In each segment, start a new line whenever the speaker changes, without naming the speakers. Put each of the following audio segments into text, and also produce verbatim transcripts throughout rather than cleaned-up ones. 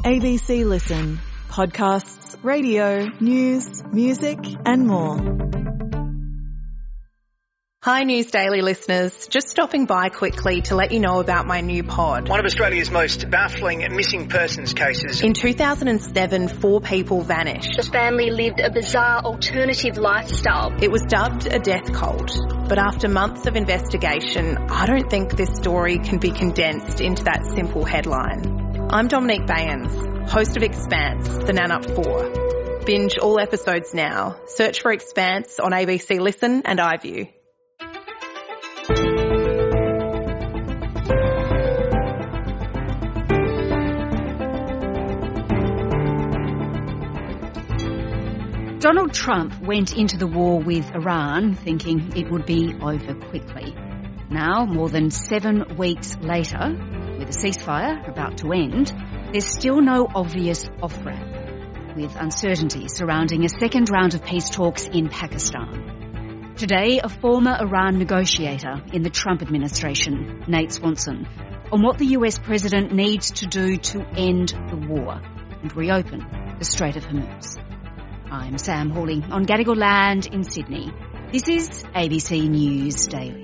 A B C Listen. Podcasts, radio, news, music and more.
Hi News Daily listeners, just stopping by quickly to let you know about my new pod.
One of Australia's most baffling missing persons cases.
In two thousand seven, four people vanished.
The family lived a bizarre alternative lifestyle.
It was dubbed a death cult, but after months of investigation, I don't think this story can be condensed into that simple headline. I'm Dominique Bayens, host of Expanse, the Nan-Up four. Binge all episodes now. Search for Expanse on A B C Listen and iView.
Donald Trump went into the war with Iran thinking it would be over quickly. Now, more than seven weeks later, with a ceasefire about to end, there's still no obvious off-ramp, with uncertainty surrounding a second round of peace talks in Pakistan. Today, a former Iran negotiator in the Trump administration, Nate Swanson, on what the U S president needs to do to end the war and reopen the Strait of Hormuz. I'm Sam Hawley on Gadigal Land in Sydney. This is A B C News Daily.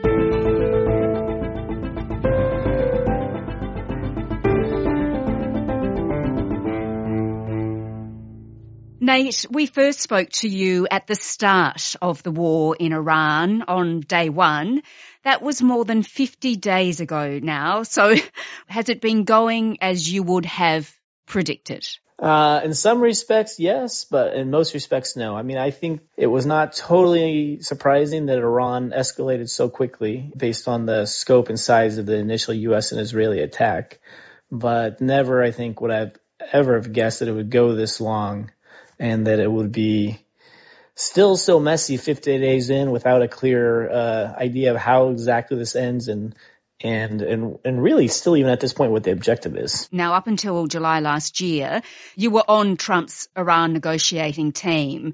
Nate, we first spoke to you at the start of the war in Iran on day one. That was more than fifty days ago now. So has it been going as you would have predicted?
Uh, in some respects, yes, but in most respects, no. I mean, I think it was not totally surprising that Iran escalated so quickly based on the scope and size of the initial U S and Israeli attack. But never, I think, would I ever have guessed that it would go this long and that it would be still so messy fifty days in without a clear uh, idea of how exactly this ends and And, and and really still even at this point what the objective is.
Now, up until July last year, you were on Trump's Iran negotiating team.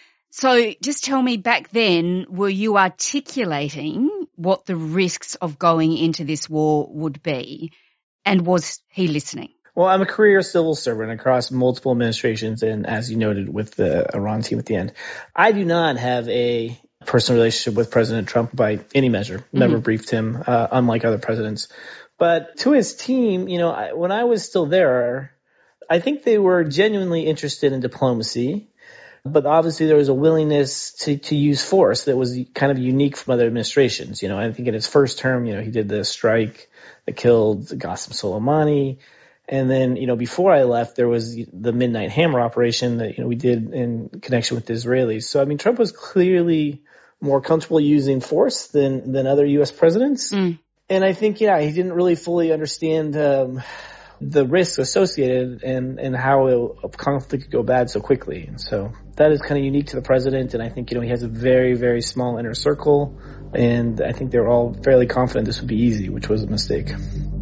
So just tell me, back then, were you articulating what the risks of going into this war would be? And was he listening?
Well, I'm a career civil servant across multiple administrations, and as you noted with the Iran team at the end, I do not have a personal relationship with President Trump by any measure. Never mm-hmm. briefed him, uh, unlike other presidents. But to his team, you know, I, when I was still there, I think they were genuinely interested in diplomacy. But obviously there was a willingness to, to use force that was kind of unique from other administrations. You know, I think in his first term, you know, he did the strike that killed Qasem Soleimani. And then, you know, before I left, there was the Midnight Hammer operation that, you know, we did in connection with the Israelis. So, I mean, Trump was clearly more comfortable using force than, than other U S presidents. Mm. And I think, yeah, he didn't really fully understand um, the risks associated and, and how a conflict could go bad so quickly. And so that is kind of unique to the president. And I think, you know, he has a very, very small inner circle. And I think they were all fairly confident this would be easy, which was a mistake.